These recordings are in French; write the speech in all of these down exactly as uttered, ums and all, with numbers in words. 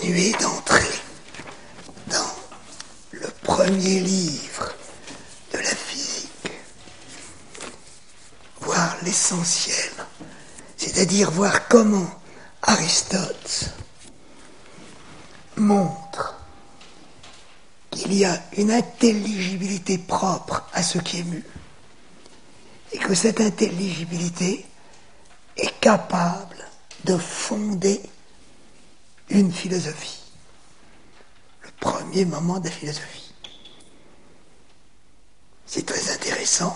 continuer d'entrer dans le premier livre de la physique, voir l'essentiel, c'est-à-dire voir comment Aristote montre qu'il y a une intelligibilité propre à ce qui est mu, et que cette intelligibilité est capable de fonder une philosophie. Le premier moment de la philosophie. C'est très intéressant.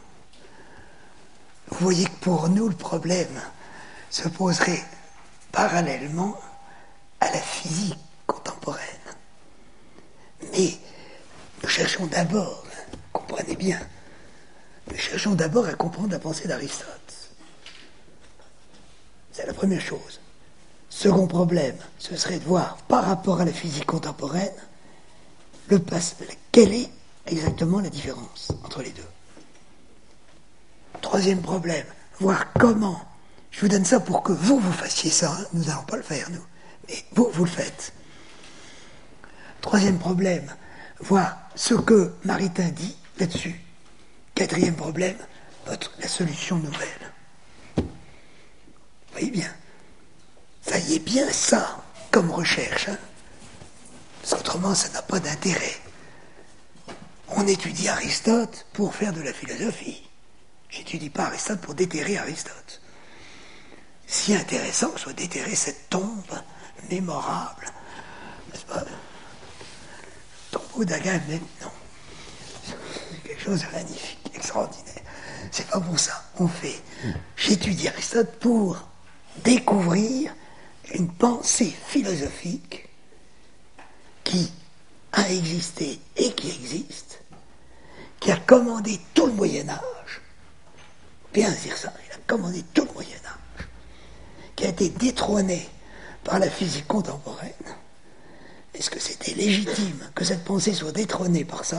Vous voyez que pour nous, le problème se poserait parallèlement à la physique contemporaine. Mais nous cherchons d'abord, comprenez bien, nous cherchons d'abord à comprendre la pensée d'Aristote. C'est la première chose. Second problème, ce serait de voir, par rapport à la physique contemporaine, le passé, quelle est exactement la différence entre les deux. Troisième problème, voir comment, je vous donne ça pour que vous, vous fassiez ça, hein, nous n'allons pas le faire, nous, mais vous, vous le faites. Troisième problème, voir ce que Maritain dit là-dessus. Quatrième problème, votre, la solution nouvelle. Vous voyez bien, ça y est bien ça comme recherche, hein, parce qu'autrement ça n'a pas d'intérêt. On étudie Aristote pour faire de la philosophie. J'étudie pas Aristote pour déterrer Aristote. Si intéressant que soit déterrer cette tombe mémorable, n'est-ce pas? Tombeau d'Agamemnon, non. C'est quelque chose de magnifique, extraordinaire. C'est pas pour ça. On fait. J'étudie Aristote pour découvrir une pensée philosophique qui a existé et qui existe, qui a commandé tout le Moyen-Âge, bien dire ça, il a commandé tout le Moyen-Âge, qui a été détrôné par la physique contemporaine. Est-ce que c'était légitime que cette pensée soit détrônée par ça?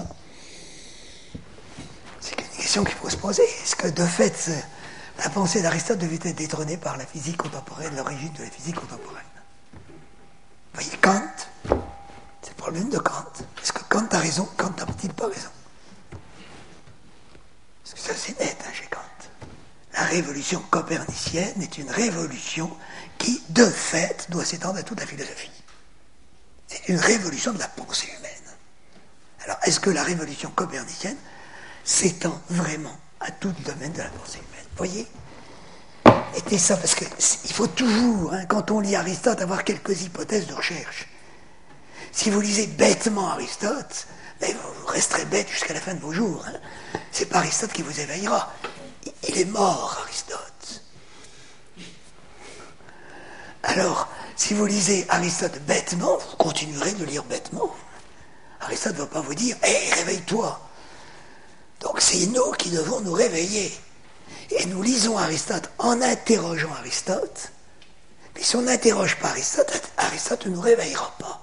C'est une question qu'il faut se poser. Est-ce que de fait, la pensée d'Aristote devait être détrônée par la physique contemporaine, l'origine de la physique contemporaine? Vous voyez, Kant, c'est le problème de Kant. Est-ce que Kant a raison? Kant n'a-t-il pas raison? Parce que ça, c'est net, hein, chez Kant. La révolution copernicienne est une révolution qui, de fait, doit s'étendre à toute la philosophie. C'est une révolution de la pensée humaine. Alors, est-ce que la révolution copernicienne s'étend vraiment à tout le domaine de la pensée humaine? Vous voyez? Et ça, parce qu'il faut toujours, hein, quand on lit Aristote, avoir quelques hypothèses de recherche. Si vous lisez bêtement Aristote, ben vous resterez bête jusqu'à la fin de vos jours. Hein. C'est pas Aristote qui vous éveillera. Il est mort, Aristote. Alors, si vous lisez Aristote bêtement, vous continuerez de lire bêtement. Aristote ne va pas vous dire « Hé, hey, réveille-toi !» Donc c'est nous qui devons nous réveiller. Et nous lisons Aristote en interrogeant Aristote. Mais si on n'interroge pas Aristote, Aristote ne nous réveillera pas.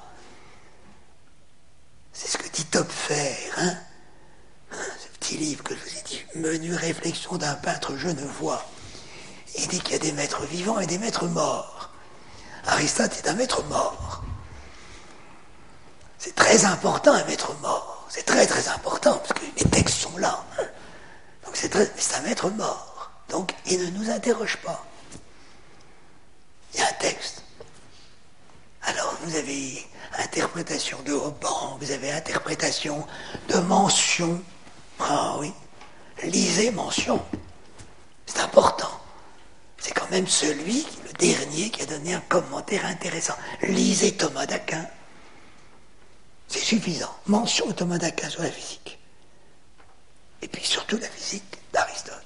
C'est ce que dit Topfer, hein, ce petit livre que je vous ai dit, Menu réflexion d'un peintre genevois. Il dit qu'il y a des maîtres vivants et des maîtres morts. Aristote est un maître mort. C'est très important un maître mort. C'est très très important, parce que les textes sont là. Hein. Donc c'est, très, c'est un maître mort. Donc il ne nous interroge pas. Il y a un texte. Alors vous avez interprétation de Hobbes, vous avez interprétation de mention. Ah oui, lisez mention. C'est important. C'est quand même celui, le dernier, qui a donné un commentaire intéressant. Lisez Thomas d'Aquin. C'est suffisant. Mention de Thomas d'Aquin sur la physique. Et puis surtout la physique d'Aristote.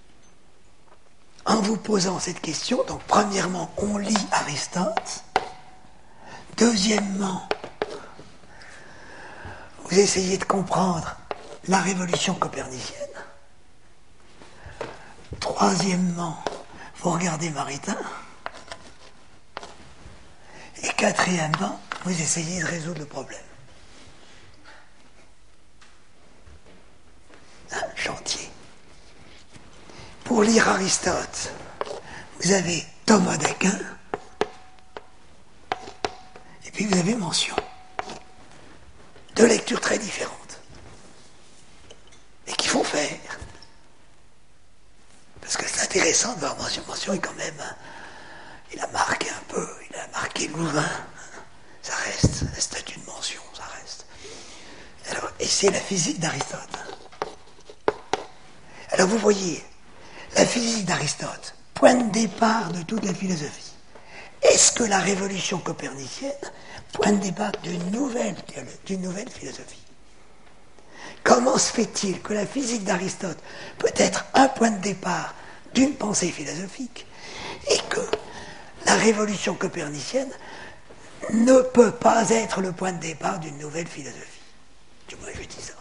En vous posant cette question, donc premièrement, on lit Aristote. Deuxièmement, vous essayez de comprendre la révolution copernicienne. Troisièmement, vous regardez Maritain. Et quatrièmement, vous essayez de résoudre le problème. Un chantier. Pour lire Aristote, vous avez Thomas d'Aquin, et puis vous avez mention. Deux lectures très différentes. Et qu'il faut faire. Parce que c'est intéressant de voir mention. Mention est quand même... Il a marqué un peu, il a marqué Louvain. Ça reste, la statue de mention, ça reste. Alors, et c'est la physique d'Aristote. Alors vous voyez, la physique d'Aristote, point de départ de toute la philosophie. Est-ce que la révolution copernicienne, point de départ d'une nouvelle, d'une nouvelle philosophie? Comment se fait-il que la physique d'Aristote peut être un point de départ d'une pensée philosophique et que la révolution copernicienne ne peut pas être le point de départ d'une nouvelle philosophie? Du moins, je dis ça.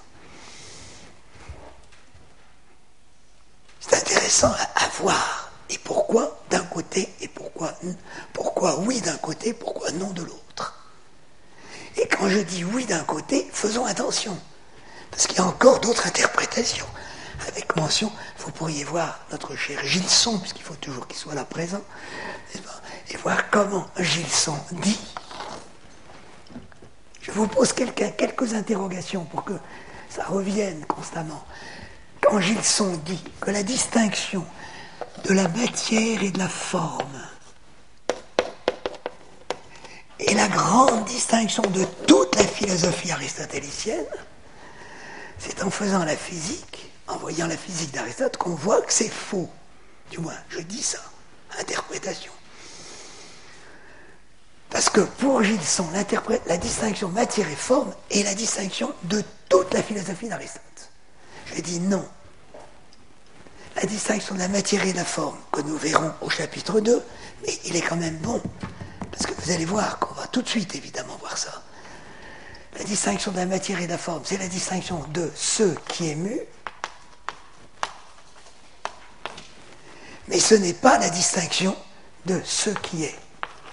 C'est intéressant à, à voir. Et pourquoi d'un côté et pourquoi, pourquoi oui d'un côté, pourquoi non de l'autre? Et quand je dis oui d'un côté, faisons attention. Parce qu'il y a encore d'autres interprétations. Avec mention, vous pourriez voir notre cher Gilson, puisqu'il faut toujours qu'il soit là présent, et voir comment Gilson dit. Je vous pose quelques, quelques interrogations pour que ça revienne constamment. Quand Gilson dit que la distinction de la matière et de la forme est la grande distinction de toute la philosophie aristotélicienne, c'est en faisant la physique, en voyant la physique d'Aristote, qu'on voit que c'est faux. Du moins, je dis ça, interprétation. Parce que pour Gilson, la distinction matière et forme est la distinction de toute la philosophie d'Aristote. Je dis non. La distinction de la matière et de la forme, que nous verrons au chapitre deux, mais il est quand même bon, parce que vous allez voir qu'on va tout de suite évidemment voir ça. La distinction de la matière et de la forme, c'est la distinction de ce qui est mu, mais ce n'est pas la distinction de ce qui est.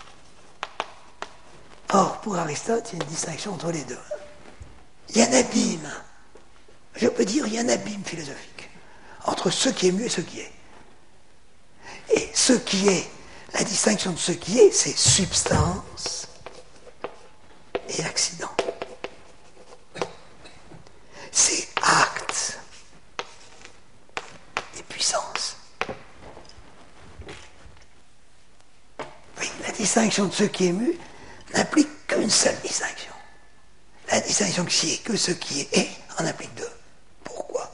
Or, pour Aristote, il y a une distinction entre les deux. Il y a un abîme, je peux dire, il y a un abîme philosophique entre ce qui est mu et ce qui est. Et ce qui est, la distinction de ce qui est, c'est substance et accident. C'est acte et puissance. Oui, la distinction de ce qui est mu n'implique qu'une seule distinction. La distinction qui est que ce qui est est en implique deux. Pourquoi?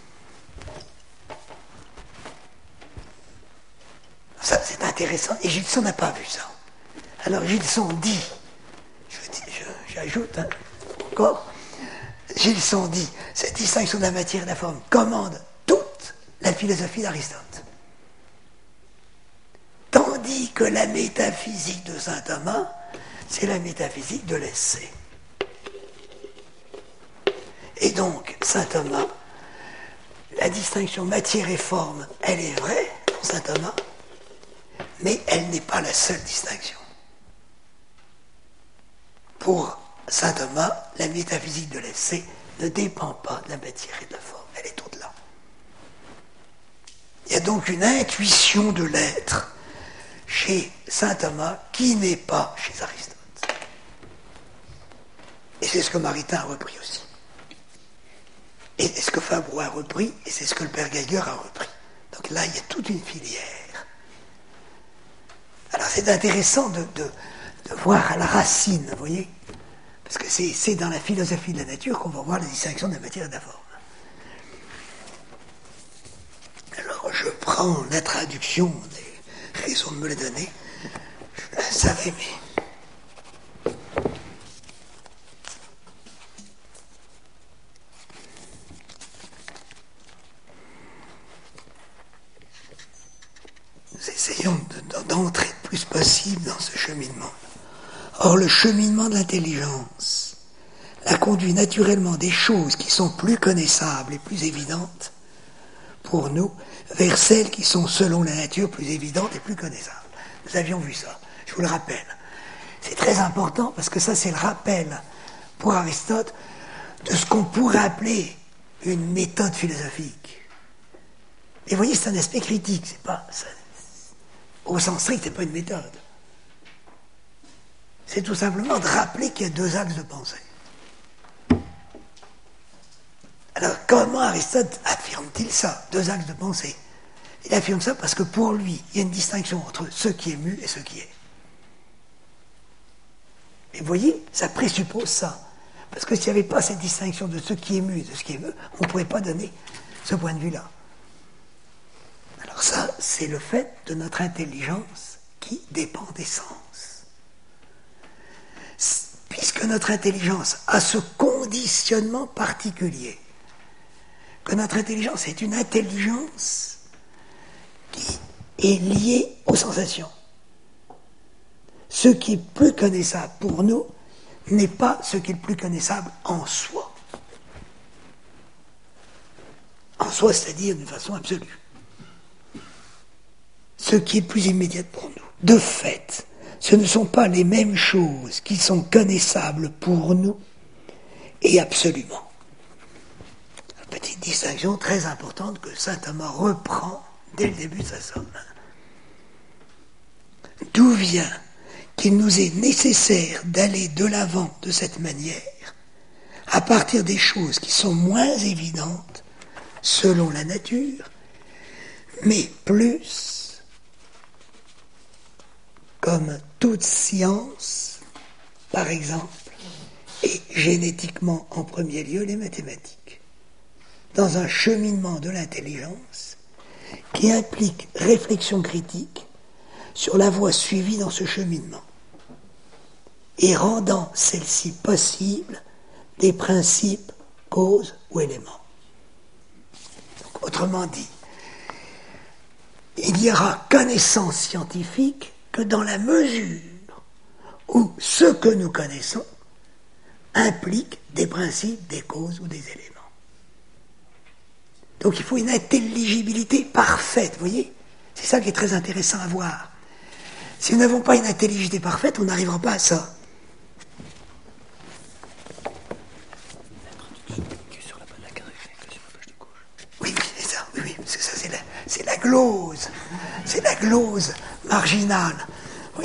Ça, c'est intéressant. Et Gilson n'a pas vu ça. Alors Gilson dit, je, j'ajoute hein, encore, Gilson dit, cette distinction de la matière et de la forme commande toute la philosophie d'Aristote. Tandis que la métaphysique de saint Thomas, c'est la métaphysique de l'essai. Et donc, saint Thomas, la distinction matière et forme, elle est vraie pour saint Thomas, mais elle n'est pas la seule distinction. Pour saint Thomas, la métaphysique de l'essai ne dépend pas de la matière et de la forme, elle est au-delà. Il y a donc une intuition de l'être chez saint Thomas qui n'est pas chez Aristote. Et c'est ce que Maritain a repris aussi. Et c'est ce que Fabreau a repris, et c'est ce que le père Geiger a repris. Donc là, il y a toute une filière. Alors c'est intéressant de, de, de voir à la racine, vous voyez, parce que c'est, c'est dans la philosophie de la nature qu'on va voir la distinction de la matière et de la forme. Alors je prends la traduction, des raisons de me la donner, je la savais, mais... Nous essayons de, de, d'entrer le plus possible dans ce cheminement. Or, le cheminement de l'intelligence la conduit naturellement des choses qui sont plus connaissables et plus évidentes pour nous vers celles qui sont selon la nature plus évidentes et plus connaissables. Nous avions vu ça, je vous le rappelle. C'est très important parce que ça c'est le rappel pour Aristote de ce qu'on pourrait appeler une méthode philosophique. Et vous voyez, c'est un aspect critique, c'est pas... Ça, au sens strict, c'est pas une méthode. c'est tout simplement de rappeler qu'il y a deux axes de pensée. Alors, comment Aristote affirme-t-il ça, deux axes de pensée? Il affirme ça parce que pour lui, il y a une distinction entre ce qui est mu et ce qui est. Et vous voyez, ça présuppose ça. Parce que s'il n'y avait pas cette distinction de ce qui est mu et de ce qui est mu, on ne pourrait pas donner ce point de vue-là. Alors ça, c'est le fait de notre intelligence qui dépend des sens. Puisque notre intelligence a ce conditionnement particulier, que notre intelligence est une intelligence qui est liée aux sensations. Ce qui est plus connaissable pour nous n'est pas ce qui est le plus connaissable en soi. En soi, c'est-à-dire d'une façon absolue. Ce qui est plus immédiat pour nous. De fait, ce ne sont pas les mêmes choses qui sont connaissables pour nous et absolument. Une petite distinction très importante que saint Thomas reprend dès le début de sa somme. D'où vient qu'il nous est nécessaire d'aller de l'avant de cette manière, à partir des choses qui sont moins évidentes selon la nature, mais plus comme toute science, par exemple, et génétiquement en premier lieu les mathématiques, dans un cheminement de l'intelligence qui implique réflexion critique sur la voie suivie dans ce cheminement, et rendant celle-ci possible des principes, causes ou éléments. Donc, autrement dit, il n'y aura connaissance scientifique que dans la mesure où ce que nous connaissons implique des principes, des causes ou des éléments. Donc il faut une intelligibilité parfaite, vous voyez? C'est ça qui est très intéressant à voir. Si nous n'avons pas une intelligibilité parfaite, on n'arrivera pas à ça. Oui, oui, c'est ça, oui, oui, c'est ça, c'est la, c'est la glose, c'est la glose marginale, oui.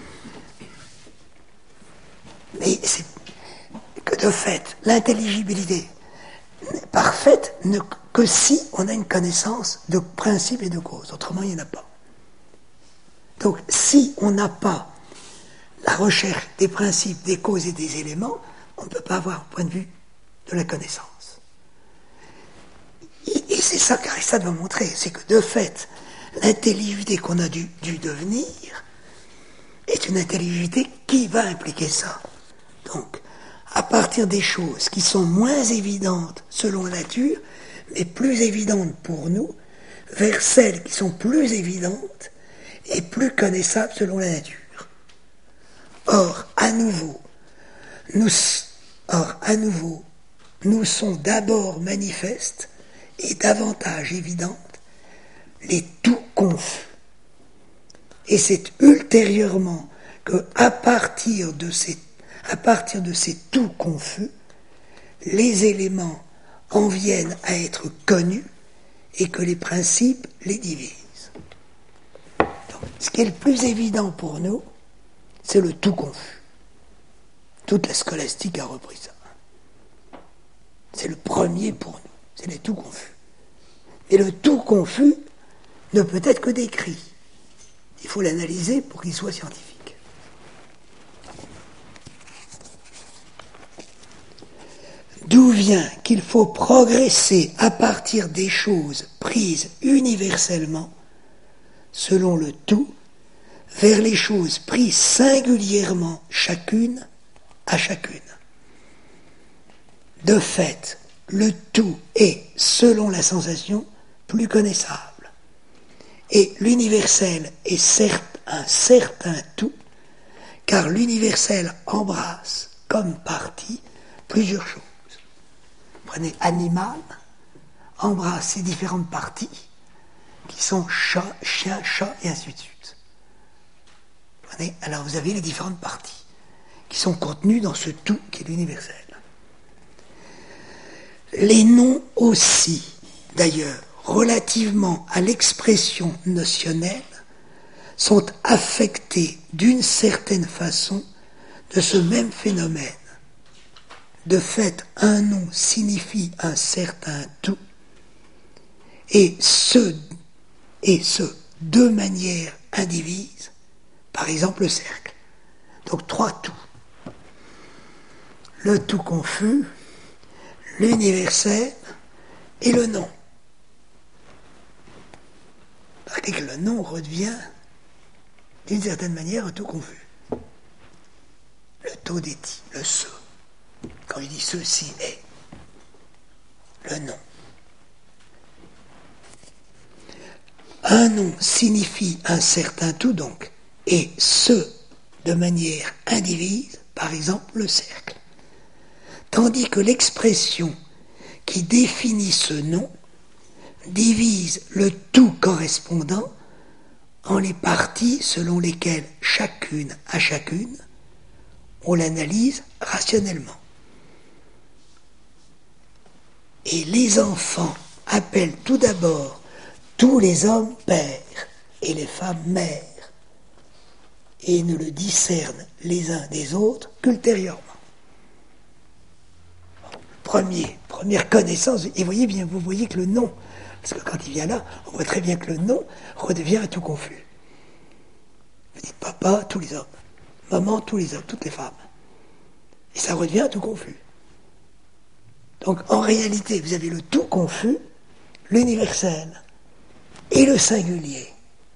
Mais c'est que de fait, l'intelligibilité n'est parfaite ne, que si on a une connaissance de principes et de causes, autrement il n'y en a pas. Donc, si on n'a pas la recherche des principes, des causes et des éléments, on ne peut pas avoir un point de vue de la connaissance. Et, et c'est ça qu'Aristote va montrer, c'est que de fait, l'intelligibilité qu'on a dû, dû devenir est une intelligibilité qui va impliquer ça. Donc, à partir des choses qui sont moins évidentes selon la nature, mais plus évidentes pour nous, vers celles qui sont plus évidentes et plus connaissables selon la nature. Or, à nouveau, nous, or, à nouveau, nous sont d'abord manifestes et davantage évidentes les tout confus. Et c'est ultérieurement que, à partir de ces, à partir de ces tout confus, les éléments en viennent à être connus et que les principes les divisent. Donc, ce qui est le plus évident pour nous, c'est le tout confus. Toute la scolastique a repris ça. C'est le premier pour nous, c'est les tout confus. Et le tout confus ne peut être que décrit. Il faut l'analyser pour qu'il soit scientifique. D'où vient qu'il faut progresser à partir des choses prises universellement, selon le tout, vers les choses prises singulièrement chacune à chacune. De fait, le tout est, selon la sensation, plus connaissable. Et l'universel est certes un certain tout, car l'universel embrasse comme partie plusieurs choses. Prenez animal, embrasse ces différentes parties, qui sont chat, chien, chat, et ainsi de suite. Prenez, alors vous avez les différentes parties, qui sont contenues dans ce tout qui est l'universel. Les noms aussi, d'ailleurs, relativement à l'expression notionnelle, sont affectés d'une certaine façon de ce même phénomène. De fait, un nom signifie un certain tout, et ce, et ce de manière indivise, par exemple le cercle. Donc trois tout. Le tout confus, l'universel et le nom. Remarquez que le nom redevient, d'une certaine manière, un tout confus. Le tout déti, le ce. Quand il dit ceci est, le nom. Un nom signifie un certain tout donc, et ce de manière indivise, par exemple le cercle. Tandis que l'expression qui définit ce nom divise le tout correspondant en les parties selon lesquelles chacune à chacune on l'analyse rationnellement. Et les enfants appellent tout d'abord tous les hommes pères et les femmes mères, et ne le discernent les uns des autres qu'ultérieurement. Premier, première connaissance, et voyez bien, vous voyez que le nom, parce que quand il vient là, on voit très bien que le nom redevient un tout confus. Vous dites papa, tous les hommes, maman, tous les hommes, toutes les femmes. Et ça redevient un tout confus. Donc en réalité, vous avez le tout confus, l'universel, et le singulier.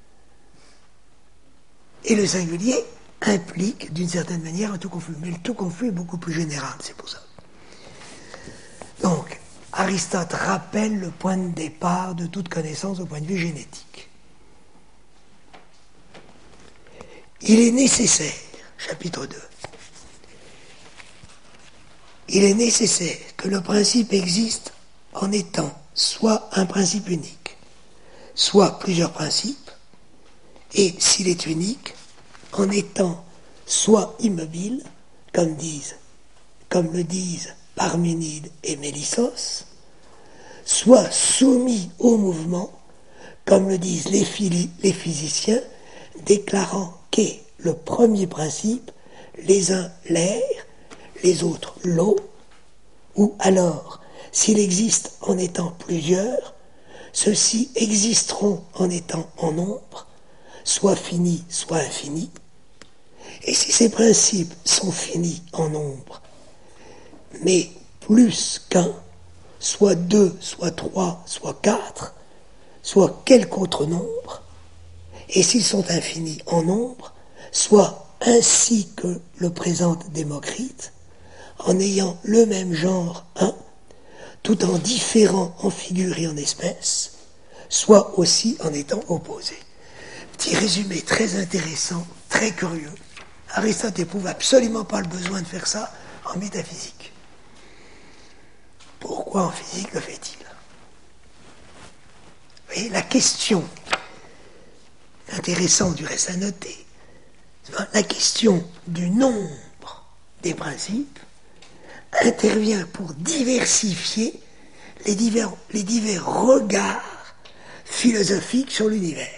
Et le singulier implique, d'une certaine manière, un tout confus. Mais le tout confus est beaucoup plus général, c'est pour ça. Donc, Aristote rappelle le point de départ de toute connaissance au point de vue génétique. Il est nécessaire, chapitre deux, il est nécessaire que le principe existe en étant soit un principe unique, soit plusieurs principes, et s'il est unique, en étant soit immobile, comme disent, comme le disent Parménide et Mélissos, soit soumis au mouvement, comme le disent les, phili- les physiciens, déclarant qu'est le premier principe, les uns l'air, les autres l'eau, ou alors, s'il existe en étant plusieurs, ceux-ci existeront en étant en nombre, soit finis, soit infinis, et si ces principes sont finis en nombre, mais plus qu'un, soit deux, soit trois, soit quatre, soit quelque autre nombre, et s'ils sont infinis en nombre, soit ainsi que le présente Démocrite, en ayant le même genre un, tout en différant en figure et en espèce, soit aussi en étant opposés. Petit résumé très intéressant, très curieux. Aristote n'éprouve absolument pas le besoin de faire ça en métaphysique. Pourquoi en physique le fait-il? Vous voyez, la question, intéressante du reste à noter, la question du nombre des principes intervient pour diversifier les divers, les divers regards philosophiques sur l'univers.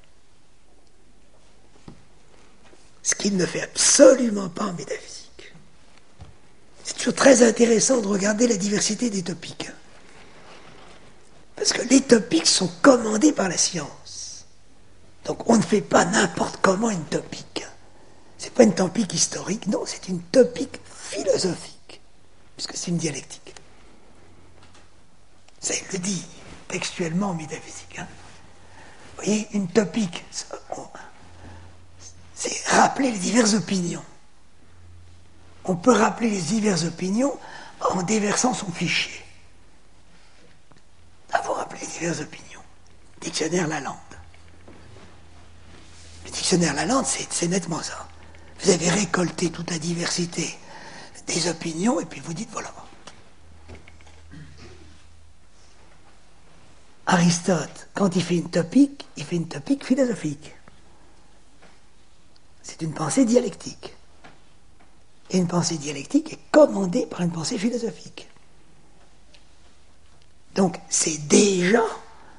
Ce qu'il ne fait absolument pas en métaphysique. C'est toujours très intéressant de regarder la diversité des topiques. Parce que les topiques sont commandés par la science. Donc on ne fait pas n'importe comment une topique. C'est pas une topique historique, non, c'est une topique philosophique, puisque c'est une dialectique. Ça, il le dit textuellement en métaphysique. Hein. Vous voyez, une topique, c'est rappeler les diverses opinions. On peut rappeler les diverses opinions en déversant son fichier. Il faut rappeler les diverses opinions. Dictionnaire Lalande. Le dictionnaire Lalande, c'est, c'est nettement ça. Vous avez récolté toute la diversité des opinions et puis vous dites voilà. Aristote, quand il fait une topique, il fait une topique philosophique. C'est une pensée dialectique. Et une pensée dialectique est commandée par une pensée philosophique. Donc c'est déjà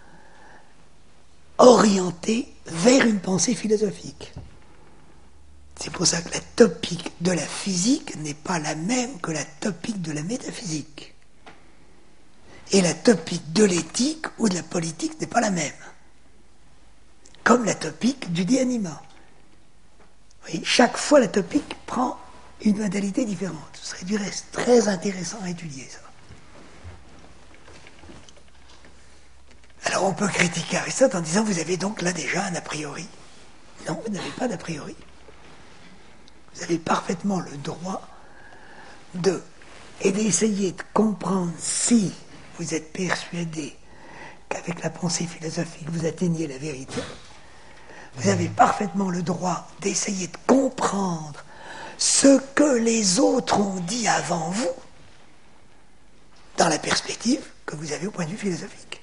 orienté vers une pensée philosophique. C'est pour ça que la topique de la physique n'est pas la même que la topique de la métaphysique. Et la topique de l'éthique ou de la politique n'est pas la même. Comme la topique du dit anima. Oui, chaque fois la topique prend une modalité différente. Ce serait du reste très intéressant à étudier ça. Alors on peut critiquer Aristote en disant vous avez donc là déjà un a priori. Non, vous n'avez pas d'a priori. Vous avez parfaitement le droit de et d'essayer de comprendre si vous êtes persuadé qu'avec la pensée philosophique vous atteignez la vérité. Vous avez parfaitement le droit d'essayer de comprendre ce que les autres ont dit avant vous dans la perspective que vous avez au point de vue philosophique.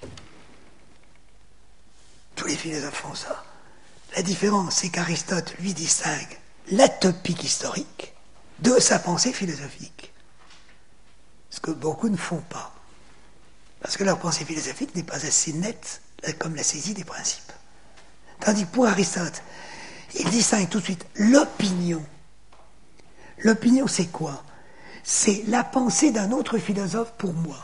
Tous les philosophes font ça. La différence, c'est qu'Aristote, lui, distingue la topique historique de sa pensée philosophique. Ce que beaucoup ne font pas. Parce que leur pensée philosophique n'est pas assez nette comme la saisie des principes. Tandis que pour Aristote, il distingue tout de suite l'opinion. L'opinion, c'est quoi? C'est la pensée d'un autre philosophe pour moi.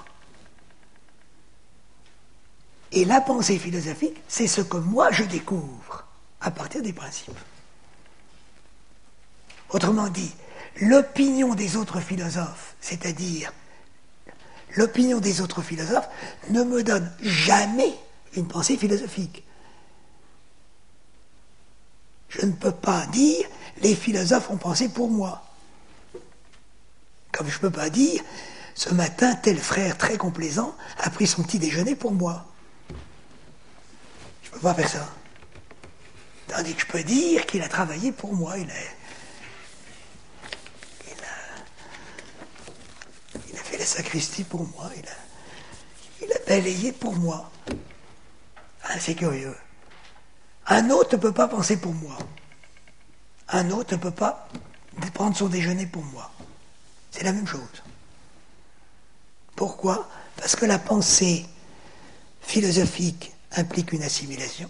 Et la pensée philosophique, c'est ce que moi je découvre à partir des principes. Autrement dit, l'opinion des autres philosophes, c'est-à-dire l'opinion des autres philosophes, ne me donne jamais une pensée philosophique. Je ne peux pas dire les philosophes ont pensé pour moi. Comme je ne peux pas dire ce matin tel frère très complaisant a pris son petit déjeuner pour moi. Je ne peux pas faire ça. Tandis que je peux dire qu'il a travaillé pour moi. Il a, il a, il a fait la sacristie pour moi. Il a, il a balayé pour moi. Ah, c'est curieux. Un autre ne peut pas penser pour moi. Un autre ne peut pas prendre son déjeuner pour moi. C'est la même chose. Pourquoi? Parce que la pensée philosophique implique une assimilation.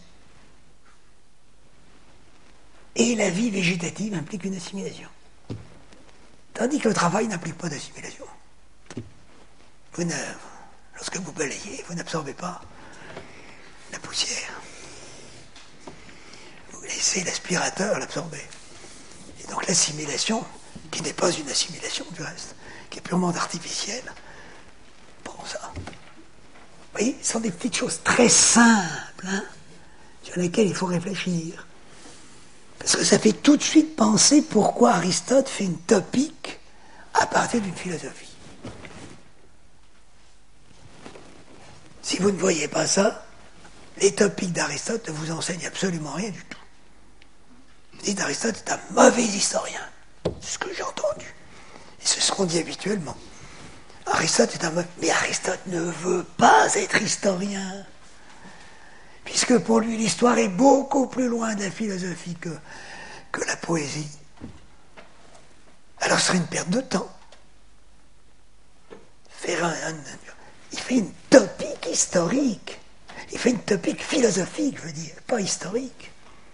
Et la vie végétative implique une assimilation. Tandis que le travail n'implique pas d'assimilation. Vous ne, lorsque vous balayez, vous n'absorbez pas la poussière. Vous laissez l'aspirateur l'absorber. Et donc l'assimilation, qui n'est pas une assimilation du reste, qui est purement artificielle, prend ça. Vous voyez, ce sont des petites choses très simples, hein, sur lesquelles il faut réfléchir. Parce que ça fait tout de suite penser pourquoi Aristote fait une topique à partir d'une philosophie. Si vous ne voyez pas ça, les topiques d'Aristote ne vous enseignent absolument rien du tout. Vous dites Aristote est un mauvais historien. C'est ce que j'ai entendu. Et c'est ce qu'on dit habituellement. Aristote est un mauvais... Mais Aristote ne veut pas être historien. Puisque pour lui, l'histoire est beaucoup plus loin de la philosophie que, que la poésie. Alors ce serait une perte de temps. Faire un, un, il fait une topique historique. Il fait une topique philosophique, je veux dire, pas historique.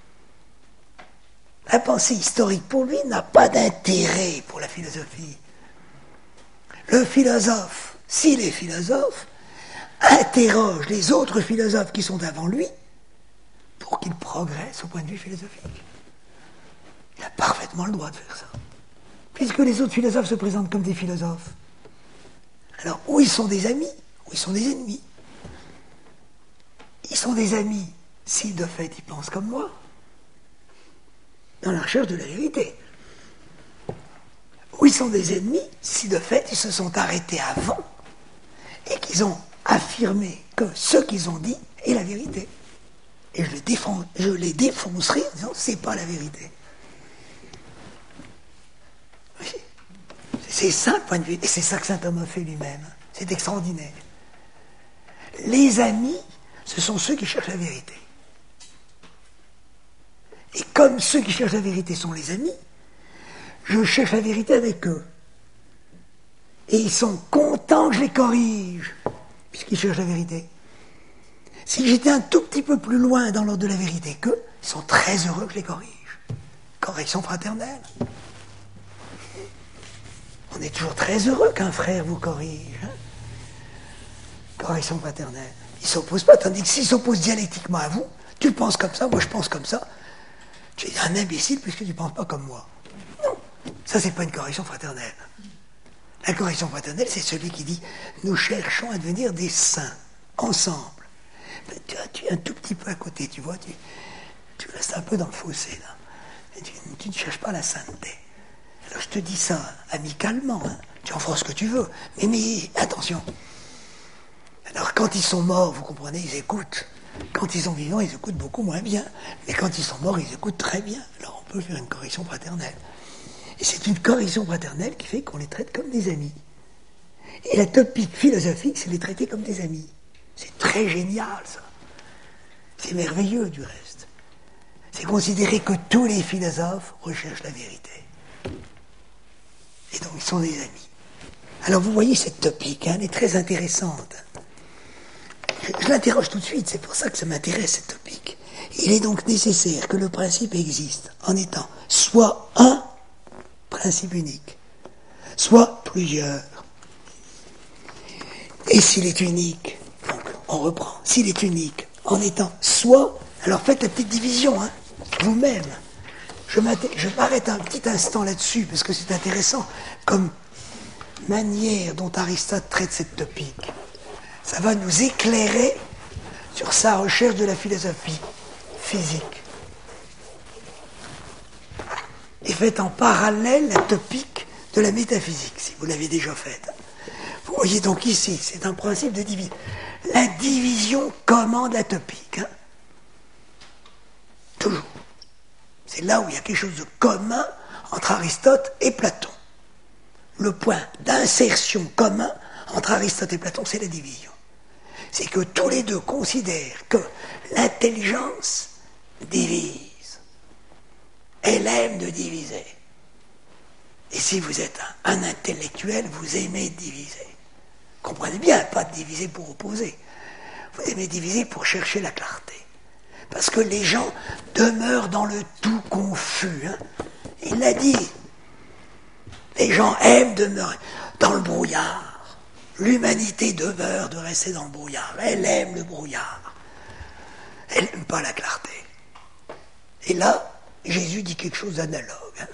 La pensée historique, pour lui, n'a pas d'intérêt pour la philosophie. Le philosophe, s'il est philosophe, interroge les autres philosophes qui sont avant lui pour qu'ils progressent au point de vue philosophique. Il a parfaitement le droit de faire ça. Puisque les autres philosophes se présentent comme des philosophes. Alors, ou ils sont des amis, ou ils sont des ennemis. Ils sont des amis si, de fait, ils pensent comme moi, dans la recherche de la vérité. Ou ils sont des ennemis si, de fait, ils se sont arrêtés avant et qu'ils ont affirmé que ce qu'ils ont dit est la vérité. Et je les, défon- je les défoncerai en disant c'est pas la vérité. Oui. C'est ça le point de vue. Et c'est ça que saint Thomas fait lui-même. C'est extraordinaire. Les amis, ce sont ceux qui cherchent la vérité. Et comme ceux qui cherchent la vérité sont les amis, je cherche la vérité avec eux. Et ils sont contents que je les corrige, puisqu'ils cherchent la vérité. Si j'étais un tout petit peu plus loin dans l'ordre de la vérité qu'eux, ils sont très heureux que je les corrige. correction fraternelle. On est toujours très heureux qu'un frère vous corrige. Hein. Correction fraternelle. Il ne s'oppose pas, tandis que s'il s'oppose dialectiquement à vous, tu penses comme ça, moi je pense comme ça, tu es un imbécile puisque tu ne penses pas comme moi. Non, ça c'est pas une correction fraternelle. La correction fraternelle, c'est celui qui dit « nous cherchons à devenir des saints, ensemble ». Tu, tu es un tout petit peu à côté, tu vois, tu, tu restes un peu dans le fossé, là. Et tu, tu ne cherches pas la sainteté. Alors je te dis ça amicalement, hein. Tu en feras ce que tu veux, mais, mais attention. Alors quand ils sont morts, vous comprenez, ils écoutent. Quand ils sont vivants, ils écoutent beaucoup moins bien. Mais quand ils sont morts, ils écoutent très bien. Alors on peut faire une correction fraternelle. Et c'est une correction fraternelle qui fait qu'on les traite comme des amis. Et la topique philosophique, c'est les traiter comme des amis. C'est très génial, ça. C'est merveilleux, du reste. C'est considérer que tous les philosophes recherchent la vérité. Et donc, ils sont des amis. Alors, vous voyez cette topique, hein, elle est très intéressante. Je, je l'interroge tout de suite, c'est pour ça que ça m'intéresse, cette topique. Il est donc nécessaire que le principe existe en étant soit un principe unique, soit plusieurs. Et s'il est unique, donc on reprend, s'il est unique en étant soit, alors faites la petite division, hein, vous-même. Je, je m'arrête un petit instant là-dessus, parce que c'est intéressant, comme manière dont Aristote traite cette topique. Ça va nous éclairer sur sa recherche de la philosophie physique. Et faites en parallèle la topique de la métaphysique, si vous l'avez déjà faite. Vous voyez donc ici, c'est un principe de division. La division commande la topique. Hein. Toujours. C'est là où il y a quelque chose de commun entre Aristote et Platon. Le point d'insertion commun entre Aristote et Platon, c'est la division. C'est que tous les deux considèrent que l'intelligence divise. Elle aime de diviser. Et si vous êtes un, un intellectuel, vous aimez diviser. Comprenez bien, pas de diviser pour opposer. Vous aimez diviser pour chercher la clarté. Parce que les gens demeurent dans le tout confus. Hein. Il l'a dit. Les gens aiment demeurer dans le brouillard. L'humanité demeure de rester dans le brouillard. Elle aime le brouillard. Elle n'aime pas la clarté. Et là, Jésus dit quelque chose d'analogue. Hein.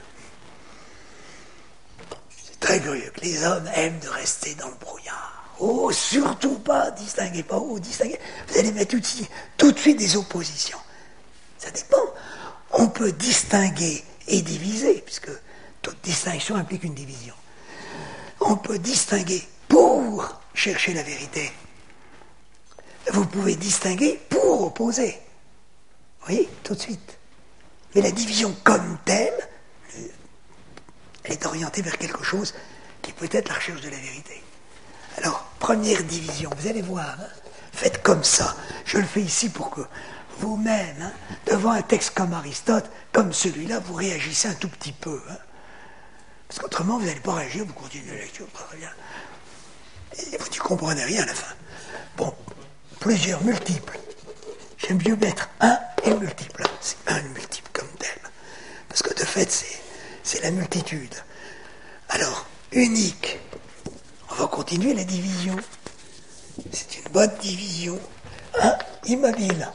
C'est très curieux que les hommes aiment de rester dans le brouillard. Oh, surtout pas, distinguez pas, oh, distinguez. Vous allez mettre tout de suite, tout de suite des oppositions. Ça dépend. On peut distinguer et diviser, puisque toute distinction implique une division. On peut distinguer pour chercher la vérité. Vous pouvez distinguer pour opposer. Vous voyez, tout de suite. Mais la division comme telle, elle est orientée vers quelque chose qui peut être la recherche de la vérité. Alors, première division, vous allez voir, hein, faites comme ça. Je le fais ici pour que vous-même, hein, devant un texte comme Aristote, comme celui-là, vous réagissez un tout petit peu. Hein. Parce qu'autrement, vous n'allez pas réagir, vous continuez la lecture, pas rien. Et vous ne comprenez rien à la fin. Bon, plusieurs, multiples. J'aime mieux mettre un et multiple. C'est un multiple comme tel. Parce que de fait, c'est, c'est la multitude. Alors, unique. On va continuer la division. C'est une bonne division. Un, immobile.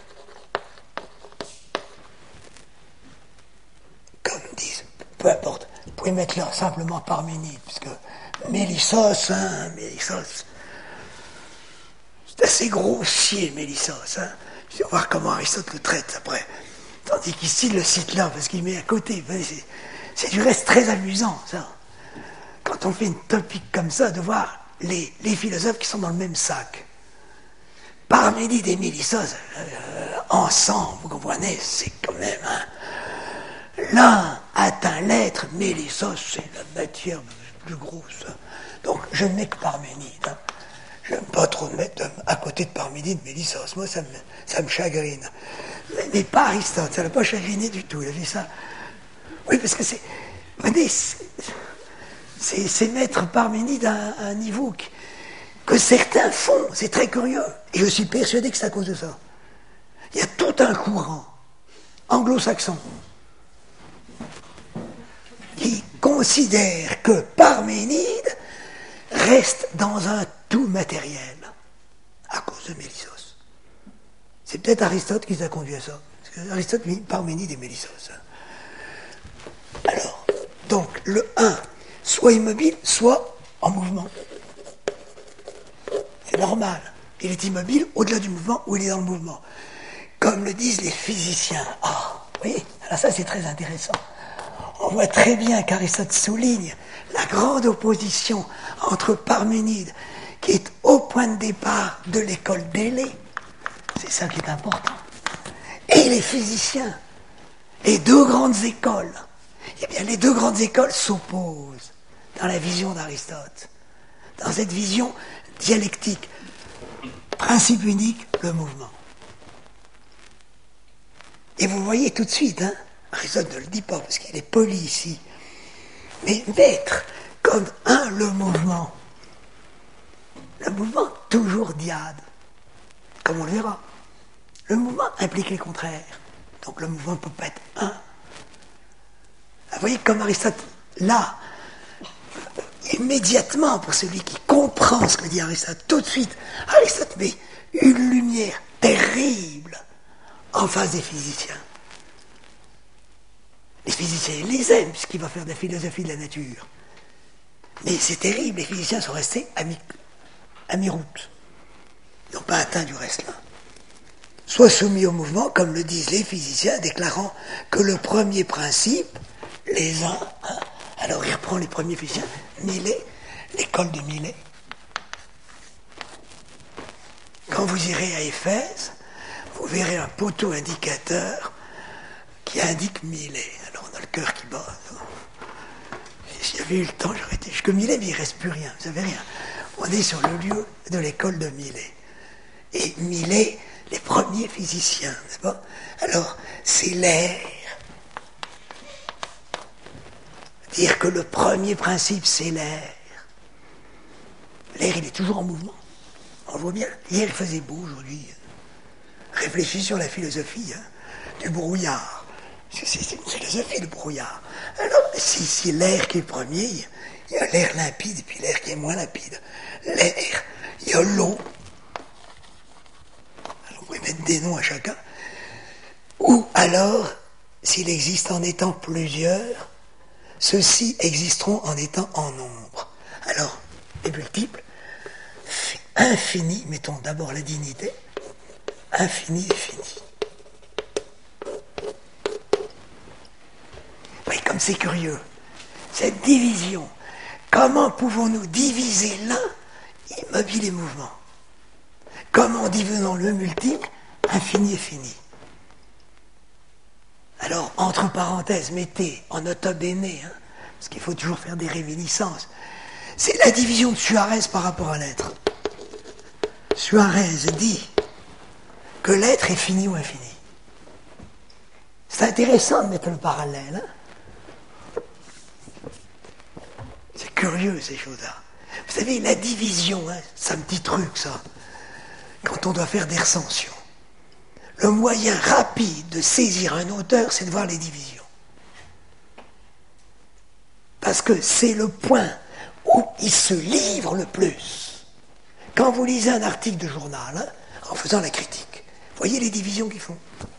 Comme disent, peu importe. Vous pouvez mettre là simplement Parménide, puisque Mélissos, hein, Mélissos. C'est assez grossier, Mélissos, hein. Je vais voir comment Aristote le traite après. Tandis qu'ici, il le cite là, parce qu'il met à côté. C'est, c'est du reste très amusant, ça. Quand on fait une topique comme ça, de voir les, les philosophes qui sont dans le même sac. Parménide et Mélissos, euh, ensemble, vous comprenez, c'est quand même... Hein, l'un atteint l'être, Mélissos, c'est la matière plus grosse. Donc, je ne mets que Parménide. Hein. Je n'aime pas trop me mettre à côté de Parménide, Mélissos. Moi, ça me, ça me chagrine. Mais, mais pas Aristote, ça ne l'a pas chagriné du tout. Il a dit ça. Oui, parce que c'est... Vous voyez, c'est, c'est, c'est mettre Parménide à un, à un niveau qui, que certains font. C'est très curieux. Et je suis persuadé que c'est à cause de ça. Il y a tout un courant anglo-saxon considère que Parménide reste dans un tout matériel à cause de Mélissos. C'est peut-être Aristote qui t'a conduit à ça. Parce que Aristote mit Parménide et Mélissos. Alors, donc, le un, soit immobile, soit en mouvement. C'est normal. Il est immobile au-delà du mouvement ou il est dans le mouvement. Comme le disent les physiciens. Ah, vous voyez, alors ça c'est très intéressant. On voit très bien qu'Aristote souligne la grande opposition entre Parménide, qui est au point de départ de l'école d'Élée, c'est ça qui est important, et les physiciens, les deux grandes écoles. Eh bien, les deux grandes écoles s'opposent dans la vision d'Aristote, dans cette vision dialectique. Principe unique, le mouvement. Et vous voyez tout de suite, hein, Aristote ne le dit pas parce qu'il est poli ici, mais mettre comme un le mouvement, le mouvement toujours diade, comme on le verra. Le mouvement implique les contraires, donc le mouvement ne peut pas être un. Vous voyez comme Aristote, là, immédiatement, pour celui qui comprend ce que dit Aristote, tout de suite, Aristote met une lumière terrible en face des physiciens. Les physiciens, ils les aiment, puisqu'il va faire de la philosophie de la nature. Mais c'est terrible, les physiciens sont restés à mi, à mi-route. Ils n'ont pas atteint du reste là. Soit soumis au mouvement, comme le disent les physiciens, déclarant que le premier principe, les uns, hein, alors il reprend les premiers physiciens, Millet, l'école de Millet. Quand vous irez à Éphèse, vous verrez un poteau indicateur qui indique Millet. Alors on a le cœur qui bat. Si j'avais eu le temps, j'aurais été jusqu'à Millet, mais il ne reste plus rien, vous savez rien. On est sur le lieu de l'école de Millet. Et Millet, les premiers physiciens, n'est-ce pas? Alors, c'est l'air. Dire que le premier principe, c'est l'air. L'air, il est toujours en mouvement. On le voit bien. Hier, il faisait beau aujourd'hui. Réfléchis sur la philosophie hein, du brouillard. C'est, c'est une philosophie, le brouillard. Alors, si c'est l'air qui est premier, il y a l'air limpide et puis l'air qui est moins limpide. L'air, il y a l'eau. Alors, vous pouvez mettre des noms à chacun. Ou alors, s'il existe en étant plusieurs, ceux-ci existeront en étant en nombre. Alors, les multiples, infini, mettons d'abord la dignité, infini et fini. Oui, comme c'est curieux, cette division, comment pouvons-nous diviser l'un, immobile et mouvement? Comment divisons le multiple, infini et fini? Alors, entre parenthèses, mettez en nota bene, hein, parce qu'il faut toujours faire des réminiscences, c'est la division de Suarez par rapport à l'être. Suarez dit que l'être est fini ou infini. C'est intéressant de mettre le parallèle. Hein. C'est curieux ces choses-là. Vous savez, la division, hein, c'est un petit truc ça, quand on doit faire des recensions. Le moyen rapide de saisir un auteur, c'est de voir les divisions. Parce que c'est le point où il se livre le plus. Quand vous lisez un article de journal, hein, en faisant la critique, voyez les divisions qu'ils font.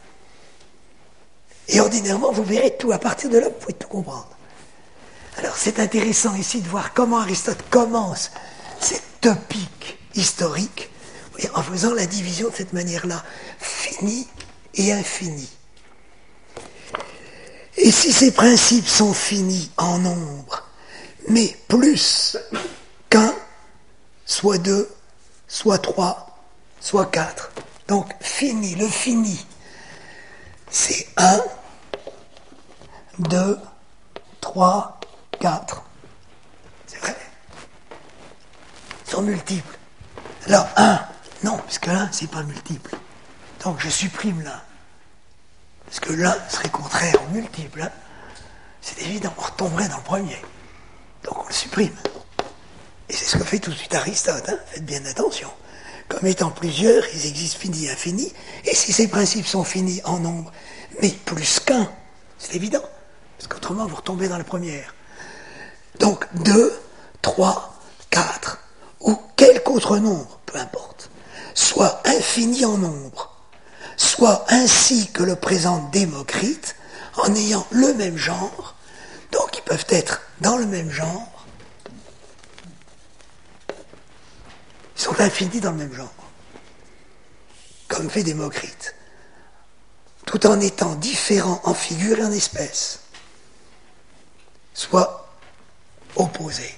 Et ordinairement, vous verrez tout. À partir de là, vous pouvez tout comprendre. Alors, c'est intéressant ici de voir comment Aristote commence cette topique historique en faisant la division de cette manière-là, fini et infini. Et si ces principes sont finis en nombre, mais plus qu'un, soit deux, soit trois, soit quatre, donc fini, le fini, c'est un, deux, trois, quatre. C'est vrai. Ils sont multiples. Alors un, non, puisque l'un, c'est pas multiple. Donc je supprime l'un. Parce que l'un serait contraire au multiple. Hein. C'est évident, on retomberait dans le premier. Donc on le supprime. Et c'est ce que fait tout de suite Aristote. Hein. Faites bien attention. Comme étant plusieurs, ils existent finis et infinis. Et si ces principes sont finis en nombre, mais plus qu'un, c'est évident. Parce qu'autrement, vous retombez dans la première. Donc deux, trois, quatre, ou quelque autre nombre, peu importe, soit infini en nombre, soit ainsi que le présente Démocrite, en ayant le même genre, donc ils peuvent être dans le même genre, ils sont infinis dans le même genre, comme fait Démocrite, tout en étant différents en figure et en espèce, soit opposés.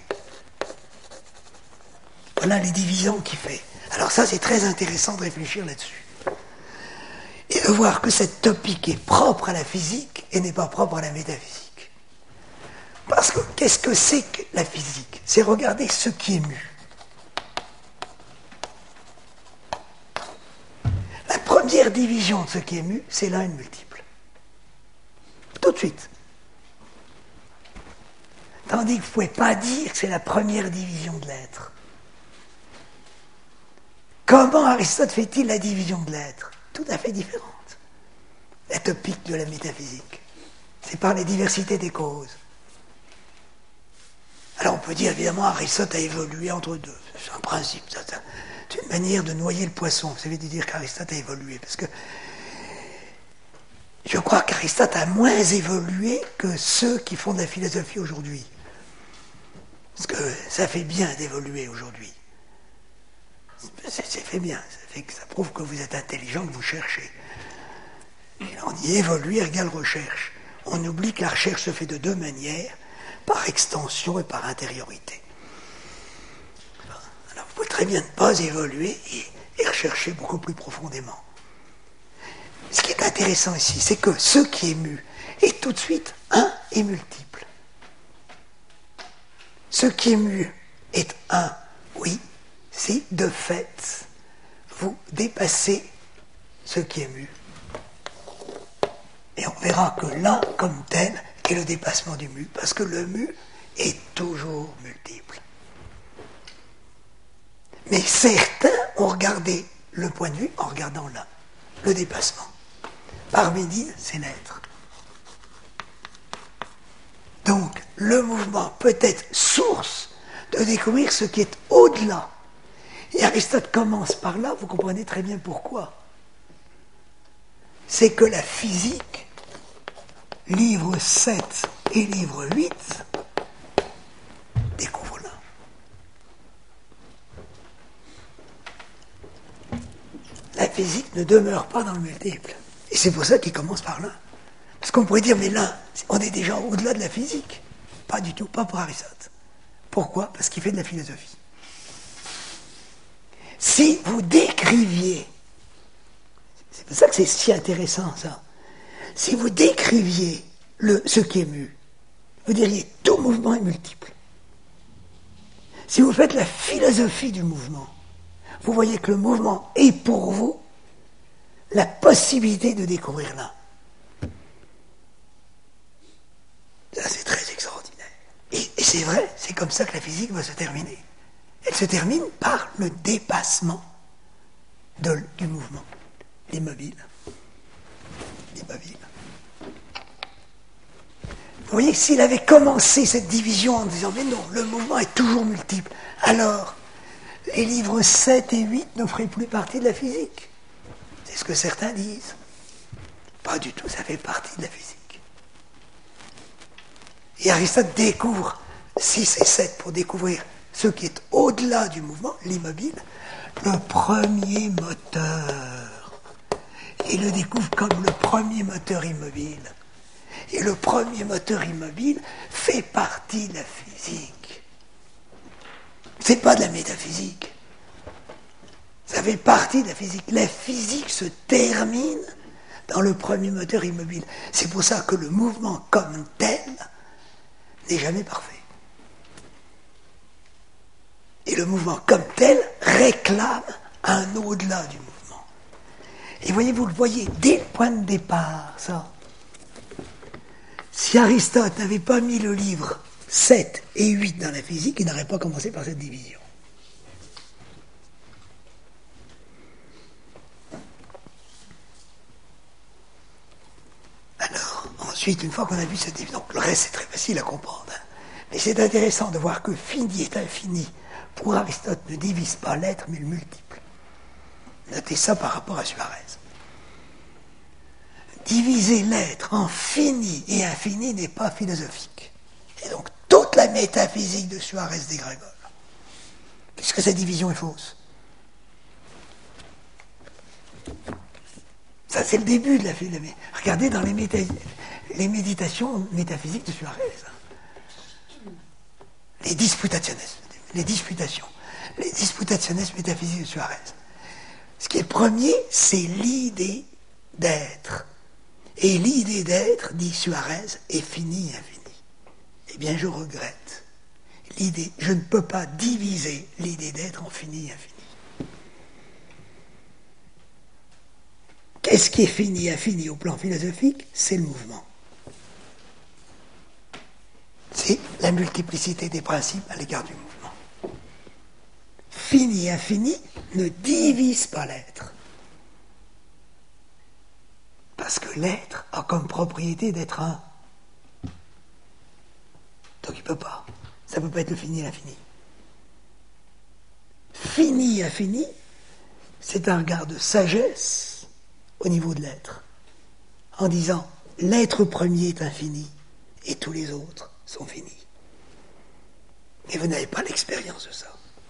Voilà les divisions qu'il fait. Alors ça, c'est très intéressant de réfléchir là-dessus. Et de voir que cette topique est propre à la physique et n'est pas propre à la métaphysique. Parce que qu'est-ce que c'est que la physique? C'est regarder ce qui est mu. La première division de ce qui est mu, c'est l'un multiple. Tout de suite. Tandis que vous ne pouvez pas dire que c'est la première division de l'être. Comment Aristote fait-il la division de l'être? Tout à fait différente. La topique de la métaphysique. C'est par les diversités des causes. Alors on peut dire évidemment Aristote a évolué entre deux. C'est un principe. Ça, ça. C'est une manière de noyer le poisson. Vous savez de dire qu'Aristote a évolué. Parce que je crois qu'Aristote a moins évolué que ceux qui font de la philosophie aujourd'hui. Parce que ça fait bien d'évoluer aujourd'hui. Ça fait bien, ça fait que ça prouve que vous êtes intelligent, que vous cherchez. Et on dit évoluer égale recherche. On oublie que la recherche se fait de deux manières, par extension et par intériorité. Alors vous pouvez très bien ne pas évoluer et, et rechercher beaucoup plus profondément. Ce qui est intéressant ici, c'est que ce qui est mu est tout de suite un et multiple. Ce qui est mu est un, oui, si de fait vous dépassez ce qui est mu. Et on verra que l'un comme tel est le dépassement du mu, parce que le mu est toujours multiple. Mais certains ont regardé le point de vue en regardant l'un, le dépassement. Parménide, c'est l'être. Donc, le mouvement peut être source de découvrir ce qui est au-delà. Et Aristote commence par là, vous comprenez très bien pourquoi. C'est que la physique, livre sept et livre huit, découvre là. La physique ne demeure pas dans le multiple. Et c'est pour ça qu'il commence par là. Parce qu'on pourrait dire, mais là, on est déjà au-delà de la physique. Pas du tout, pas pour Aristote. Pourquoi? Parce qu'il fait de la philosophie. Si vous décriviez, c'est pour ça que c'est si intéressant ça, si vous décriviez le, ce qui est mu, vous diriez tout mouvement est multiple. Si vous faites la philosophie du mouvement, vous voyez que le mouvement est pour vous la possibilité de découvrir l'un. Ça, c'est très extraordinaire. Et, et c'est vrai, c'est comme ça que la physique va se terminer. Elle se termine par le dépassement de, du mouvement, l'immobile. L'immobile. Vous voyez que s'il avait commencé cette division en disant « Mais non, le mouvement est toujours multiple », alors les livres sept et huit ne feraient plus partie de la physique. C'est ce que certains disent. Pas du tout, ça fait partie de la physique. Et Aristote découvre six et sept pour découvrir ce qui est au-delà du mouvement, l'immobile, le premier moteur. Il le découvre comme le premier moteur immobile. Et le premier moteur immobile fait partie de la physique. C'est pas de la métaphysique. Ça fait partie de la physique. La physique se termine dans le premier moteur immobile. C'est pour ça que le mouvement comme tel n'est jamais parfait. Et le mouvement comme tel réclame un au-delà du mouvement. Et voyez, vous le voyez dès le point de départ, ça. Si Aristote n'avait pas mis le livre sept et huit dans la physique, il n'aurait pas commencé par cette division. Alors, ensuite, une fois qu'on a vu cette division, donc le reste c'est très facile à comprendre. Hein. Mais c'est intéressant de voir que fini est infini. Pour Aristote, ne divise pas l'être, mais le multiple. Notez ça par rapport à Suarez. Diviser l'être en fini et infini n'est pas philosophique. Et donc, toute la métaphysique de Suarez dégrégole. Puisque cette division est fausse. Ça, c'est le début de la philosophie. Regardez dans les, méta... les méditations métaphysiques de Suarez. Les disputationes, les disputations, les disputationes métaphysiques de Suarez. Ce qui est le premier, c'est l'idée d'être. Et l'idée d'être, dit Suarez, est finie et infinie. Eh bien, je regrette. L'idée, je ne peux pas diviser l'idée d'être en fini et infini. Qu'est-ce qui est fini et infini au plan philosophique? C'est le mouvement. C'est la multiplicité des principes à l'égard du mouvement. Fini et infini ne divise pas l'être. Parce que l'être a comme propriété d'être un. Donc il ne peut pas. Ça ne peut pas être le fini et l'infini. Fini et infini, c'est un regard de sagesse au niveau de l'être. En disant, l'être premier est infini et tous les autres sont finis. Mais vous n'avez pas l'expérience de ça.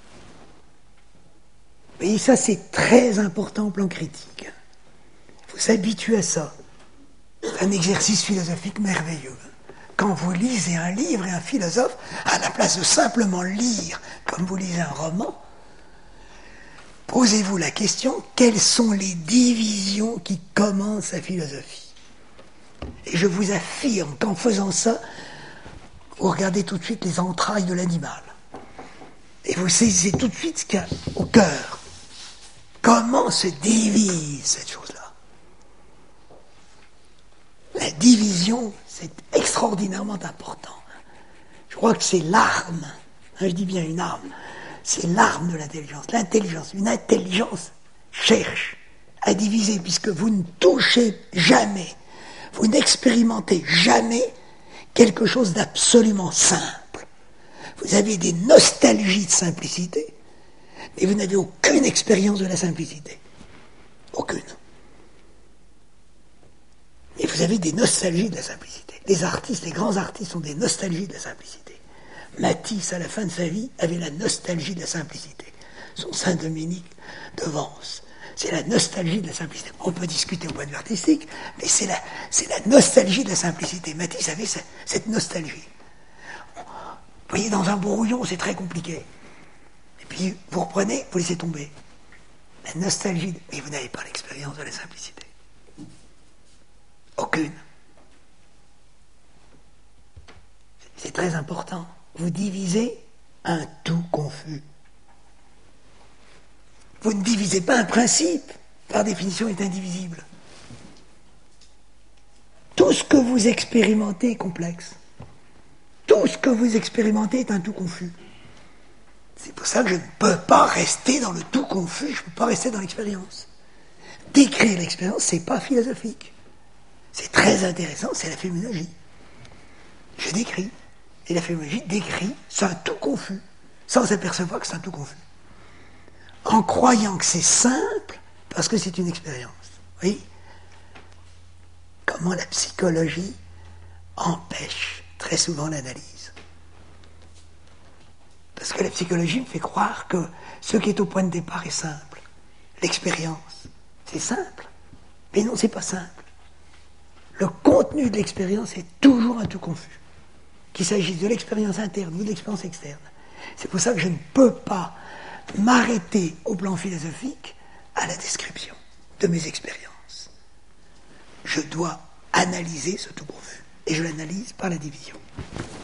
Et ça, c'est très important au plan critique. Il faut s'habituer à ça. C'est un exercice philosophique merveilleux. Quand vous lisez un livre et un philosophe, à la place de simplement lire comme vous lisez un roman, posez-vous la question, quelles sont les divisions qui commencent la philosophie? Et je vous affirme qu'en faisant ça, vous regardez tout de suite les entrailles de l'animal. Et vous saisissez tout de suite ce qu'il y a au cœur. Comment se divise cette chose-là? La division, c'est extraordinairement important. Je crois que c'est l'arme, hein, je dis bien une arme, c'est l'arme de l'intelligence. L'intelligence, une intelligence cherche à diviser, puisque vous ne touchez jamais, vous n'expérimentez jamais quelque chose d'absolument simple. Vous avez des nostalgies de simplicité, mais vous n'avez aucune expérience de la simplicité. Aucune. Et vous avez des nostalgies de la simplicité. Les artistes, les grands artistes ont des nostalgies de la simplicité. Matisse, à la fin de sa vie, avait la nostalgie de la simplicité. Son Saint-Dominique de Vence. C'est la nostalgie de la simplicité. On peut discuter au point de vue artistique, mais c'est la, c'est la nostalgie de la simplicité. Matisse avait cette nostalgie. Vous voyez, dans un brouillon, c'est très compliqué. Et puis, vous reprenez, vous laissez tomber. La nostalgie, mais vous n'avez pas l'expérience de la simplicité. Aucune. C'est très important. Vous divisez un tout confus. Vous ne divisez pas un principe, par définition, est indivisible. Tout ce que vous expérimentez est complexe. Tout ce que vous expérimentez est un tout confus. C'est pour ça que je ne peux pas rester dans le tout confus, je ne peux pas rester dans l'expérience. Décrire l'expérience, c'est pas philosophique. C'est très intéressant, c'est la phénoménologie. Je décris. Et la phénoménologie décrit, c'est un tout confus, sans s'apercevoir que c'est un tout confus. En croyant que c'est simple, parce que c'est une expérience. Oui. Comment la psychologie empêche très souvent l'analyse. Parce que la psychologie me fait croire que ce qui est au point de départ est simple. L'expérience, c'est simple. Mais non, c'est pas simple. Le contenu de l'expérience est toujours un tout confus. Qu'il s'agisse de l'expérience interne ou de l'expérience externe. C'est pour ça que je ne peux pas m'arrêter au plan philosophique à la description de mes expériences. Je dois analyser ce tout confus. Et je l'analyse par la division.